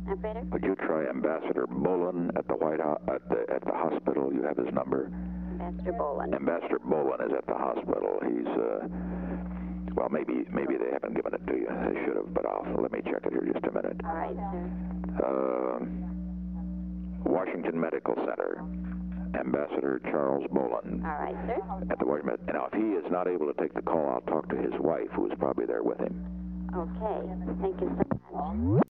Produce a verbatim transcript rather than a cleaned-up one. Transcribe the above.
Operator? Would you try Ambassador Bolin at the White House, at the, at the hospital? You have his number? Ambassador Bolin. Ambassador Bolin is at the hospital. He's, uh, well, maybe maybe they haven't given it to you. They should have, but I'll, let me check it here just a minute. All right, sir. Uh, Washington Medical Center. Ambassador Charles Bolin. All right, sir. At the Washington. Now, if he is not able to take the call, I'll talk to his wife, who is probably there with him. Okay. Thank you so much.